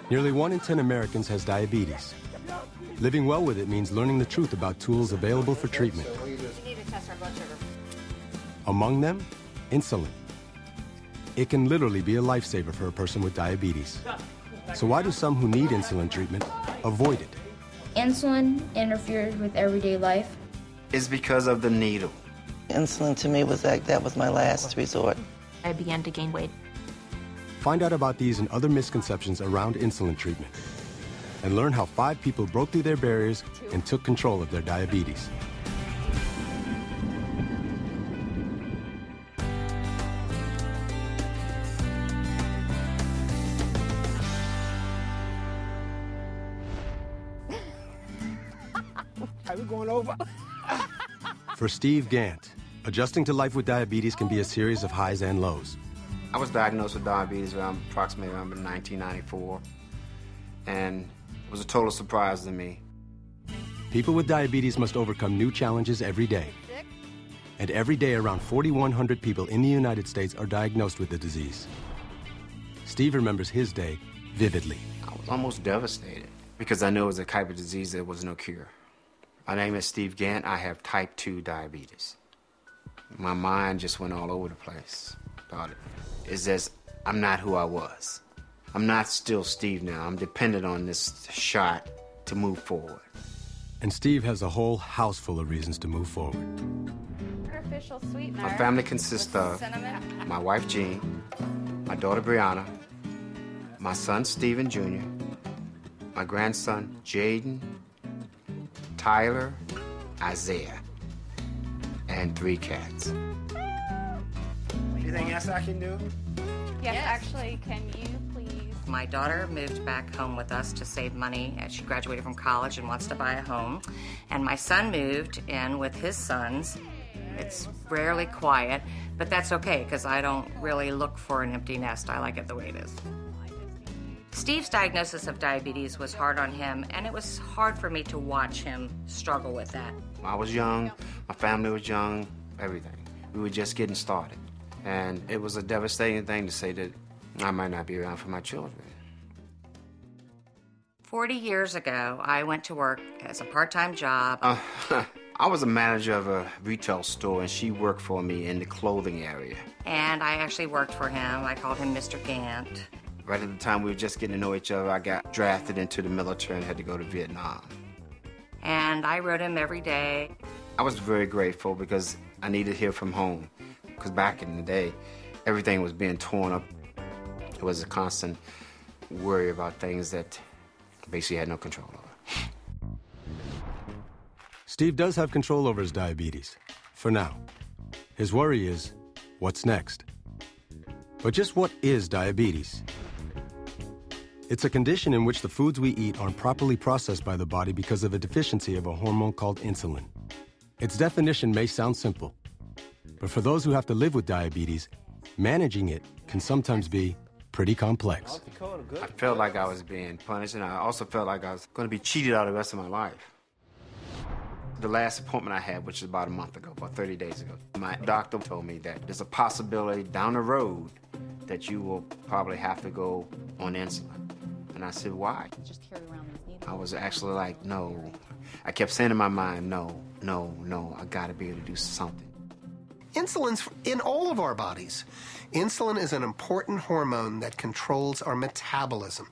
Nearly 1 in 10 Americans has diabetes. Living well with it means learning the truth about tools available for treatment. You need to test our blood sugar. Among them, insulin. It can literally be a lifesaver for a person with diabetes. So why do some who need insulin treatment avoid it? Insulin interferes with everyday life. It's because of the needle. Insulin to me was that was my last resort. I began to gain weight. Find out about these and other misconceptions around insulin treatment. And learn how 5 people broke through their barriers and took control of their diabetes. Are we going over? For Steve Gant, adjusting to life with diabetes can be a series of highs and lows. I was diagnosed with diabetes approximately around 1994, and it was a total surprise to me. People with diabetes must overcome new challenges every day. And every day, around 4,100 people in the United States are diagnosed with the disease. Steve remembers his day vividly. I was almost devastated because I knew it was a type of disease there was no cure. My name is Steve Gant. I have type 2 diabetes. My mind just went all over the place about it. It's as I'm not who I was. I'm not still Steve now. I'm dependent on this shot to move forward. And Steve has a whole house full of reasons to move forward. Artificial sweetener. My family consists of cinnamon. my wife, Jean, my daughter, Brianna, my son, Stephen Jr., my grandson, Jaden, Tyler, Isaiah, and 3 cats. Anything else I can do? Yes, actually, can you please? My daughter moved back home with us to save money. She graduated from college and wants to buy a home. And my son moved in with his sons. It's rarely quiet, but that's okay because I don't really look for an empty nest. I like it the way it is. Steve's diagnosis of diabetes was hard on him, and it was hard for me to watch him struggle with that. I was young, my family was young, everything. We were just getting started. And it was a devastating thing to say that I might not be around for my children. 40 years ago, I went to work as a part-time job. I was a manager of a retail store, and she worked for me in the clothing area. And I actually worked for him. I called him Mr. Gant. Right at the time we were just getting to know each other, I got drafted into the military and had to go to Vietnam. And I wrote him every day. I was very grateful because I needed to hear from home. Because back in the day, everything was being torn up. It was a constant worry about things that basically had no control over. Steve does have control over his diabetes, for now. His worry is, what's next? But just what is diabetes? It's a condition in which the foods we eat aren't properly processed by the body because of a deficiency of a hormone called insulin. Its definition may sound simple, but for those who have to live with diabetes, managing it can sometimes be pretty complex. I felt like I was being punished, and I also felt like I was going to be cheated out of the rest of my life. The last appointment I had, which was about a month ago, about 30 days ago, my doctor told me that there's a possibility down the road that you will probably have to go on insulin. And I said, why? Just carry around these needles. I was actually like, no. I kept saying in my mind, no, I gotta be able to do something. Insulin's in all of our bodies. Insulin is an important hormone that controls our metabolism.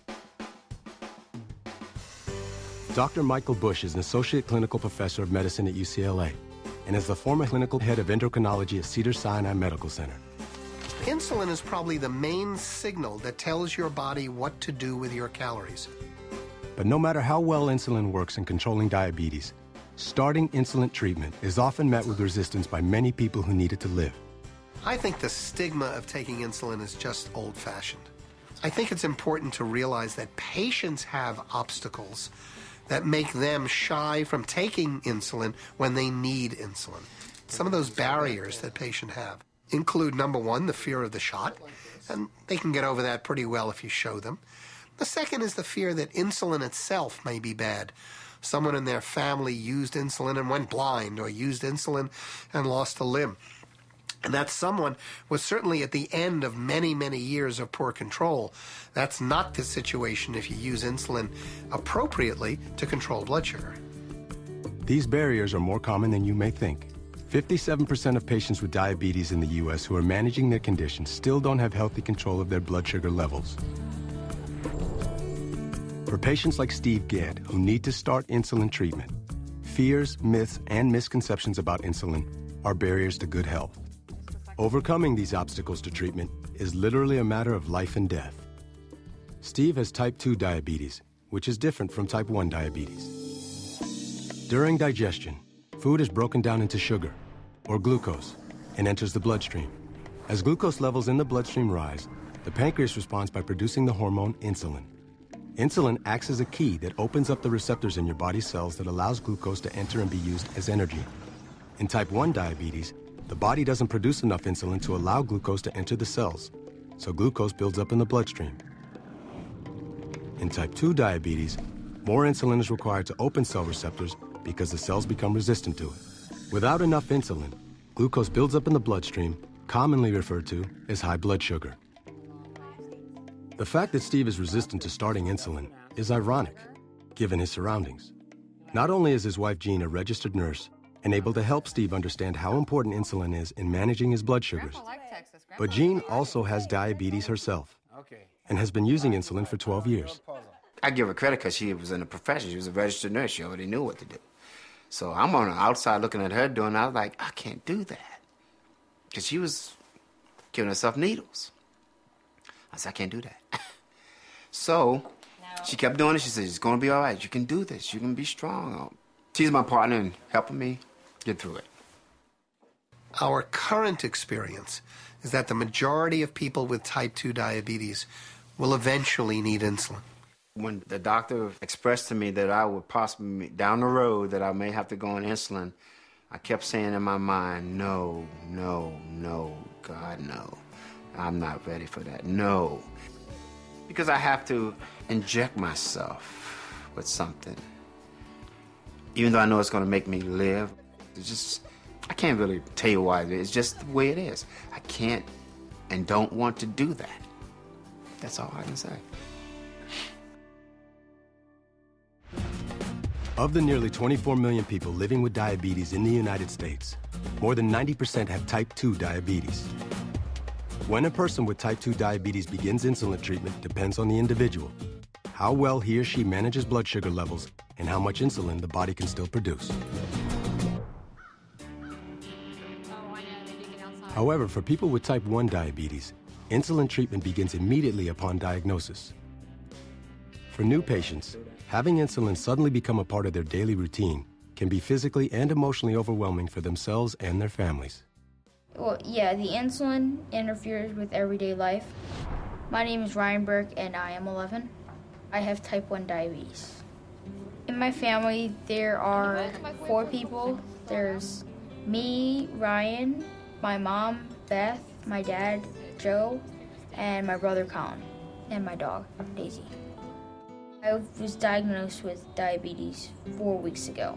Dr. Michael Bush is an associate clinical professor of medicine at UCLA and is the former clinical head of endocrinology at Cedars-Sinai Medical Center. Insulin is probably the main signal that tells your body what to do with your calories. But no matter how well insulin works in controlling diabetes, starting insulin treatment is often met with resistance by many people who need it to live. I think the stigma of taking insulin is just old-fashioned. I think it's important to realize that patients have obstacles that make them shy from taking insulin when they need insulin. Some of those barriers that patients have include, number one, the fear of the shot, and they can get over that pretty well if you show them. The second is the fear that insulin itself may be bad. Someone in their family used insulin and went blind, or used insulin and lost a limb. And that's someone was certainly at the end of many, many years of poor control. That's not the situation if you use insulin appropriately to control blood sugar. These barriers are more common than you may think. 57% of patients with diabetes in the U.S. who are managing their condition still don't have healthy control of their blood sugar levels. For patients like Steve Gant, who need to start insulin treatment, fears, myths, and misconceptions about insulin are barriers to good health. Overcoming these obstacles to treatment is literally a matter of life and death. Steve has type 2 diabetes, which is different from type 1 diabetes. During digestion, food is broken down into sugar, or glucose, and enters the bloodstream. As glucose levels in the bloodstream rise, the pancreas responds by producing the hormone insulin. Insulin acts as a key that opens up the receptors in your body's cells that allows glucose to enter and be used as energy. In type 1 diabetes, the body doesn't produce enough insulin to allow glucose to enter the cells, so glucose builds up in the bloodstream. In type 2 diabetes, more insulin is required to open cell receptors because the cells become resistant to it. Without enough insulin, glucose builds up in the bloodstream, commonly referred to as high blood sugar. The fact that Steve is resistant to starting insulin is ironic, given his surroundings. Not only is his wife Jean a registered nurse and able to help Steve understand how important insulin is in managing his blood sugars, but Jean also has diabetes herself and has been using insulin for 12 years. I give her credit because she was in the profession. She was a registered nurse. She already knew what to do. So I'm on the outside looking at her doing it. I was like, I can't do that. Because she was giving herself needles. I said, I can't do that. So she kept doing it. She said, it's going to be all right. You can do this. You can be strong. She's my partner in helping me get through it. Our current experience is that the majority of people with type 2 diabetes will eventually need insulin. When the doctor expressed to me that I would possibly, down the road, that I may have to go on insulin, I kept saying in my mind, no, no, no, God, no. I'm not ready for that, no. Because I have to inject myself with something. Even though I know it's going to make me live, it's just, I can't really tell you why. It's just the way it is. I can't and don't want to do that. That's all I can say. Of the nearly 24 million people living with diabetes in the United States, more than 90% have type 2 diabetes. When a person with type 2 diabetes begins insulin treatment depends on the individual, how well he or she manages blood sugar levels, and how much insulin the body can still produce. However, for people with type 1 diabetes, insulin treatment begins immediately upon diagnosis. For new patients, having insulin suddenly become a part of their daily routine can be physically and emotionally overwhelming for themselves and their families. Well, yeah, the insulin interferes with everyday life. My name is Ryan Burke, and I am 11. I have type 1 diabetes. In my family, there are 4 people. There's me, Ryan, my mom, Beth, my dad, Joe, and my brother, Colin, and my dog, Daisy. I was diagnosed with diabetes 4 weeks ago,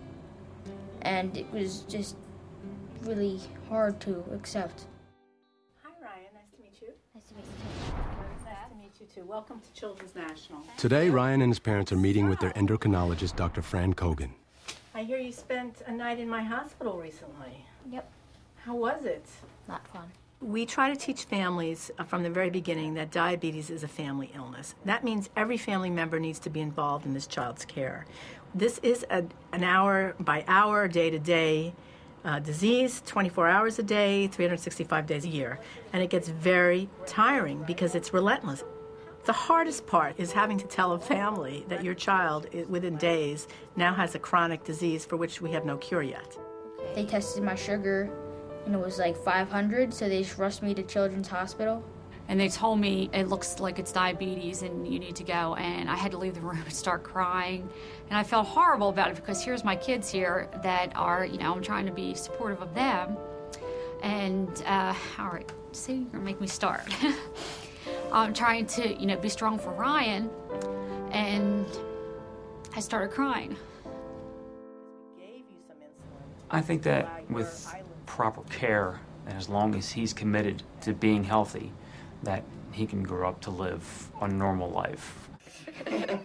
and it was just really hard to accept. Hi, Ryan. Nice to meet you. Nice to meet you. Nice to meet you, too. Welcome to Children's National. Today, Ryan and his parents are meeting with their endocrinologist, Dr. Fran Kogan. I hear you spent a night in my hospital recently. Yep. How was it? Not fun. We try to teach families from the very beginning that diabetes is a family illness. That means every family member needs to be involved in this child's care. This is an hour-by-hour, day-to-day disease, 24 hours a day, 365 days a year. And it gets very tiring because it's relentless. The hardest part is having to tell a family that your child, within days, now has a chronic disease for which we have no cure yet. They tested my sugar, and it was like 500, so they just rushed me to Children's Hospital. And they told me it looks like it's diabetes and you need to go. And I had to leave the room and start crying. And I felt horrible about it because here's my kids here that are, I'm trying to be supportive of them. And, all right, see, you're gonna make me start. I'm trying to, be strong for Ryan. And I started crying. I think that with proper care, And as long as he's committed to being healthy, that he can grow up to live a normal life. Hey,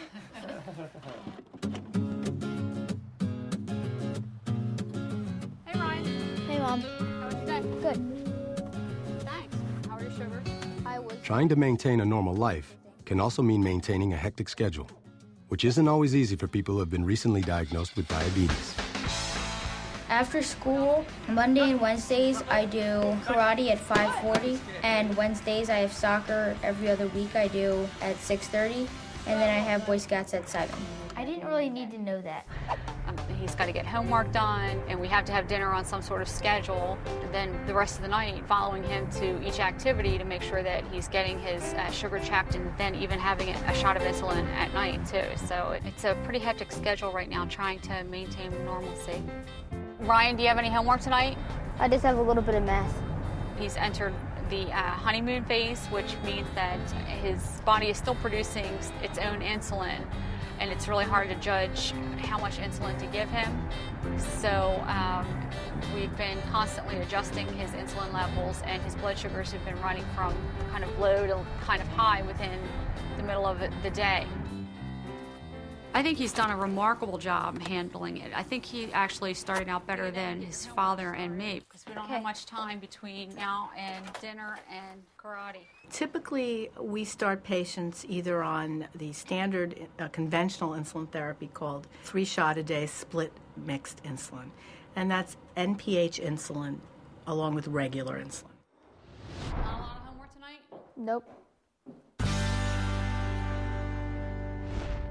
Ryan. Hey, Mom. How was your day? Good. Thanks. How are your sugars? I was. Trying to maintain a normal life can also mean maintaining a hectic schedule, which isn't always easy for people who have been recently diagnosed with diabetes. After school, Monday and Wednesdays, I do karate at 5:40, and Wednesdays I have soccer every other week I do at 6:30, and then I have Boy Scouts at 7. I didn't really need to know that. He's got to get homework done, and we have to have dinner on some sort of schedule. And then the rest of the night, following him to each activity to make sure that he's getting his sugar checked, and then even having a shot of insulin at night, too. So it's a pretty hectic schedule right now, trying to maintain normalcy. Ryan, do you have any homework tonight? I just have a little bit of math. He's entered the honeymoon phase, which means that his body is still producing its own insulin, and it's really hard to judge how much insulin to give him. So we've been constantly adjusting his insulin levels, and his blood sugars have been running from kind of low to kind of high within the middle of the day. I think he's done a remarkable job handling it. I think he actually started out better than his father and me, because we don't have much time between now and dinner and karate. Typically, we start patients either on the standard conventional insulin therapy called 3-shot-a-day split mixed insulin, and that's NPH insulin along with regular insulin. Not a lot of homework tonight? Nope.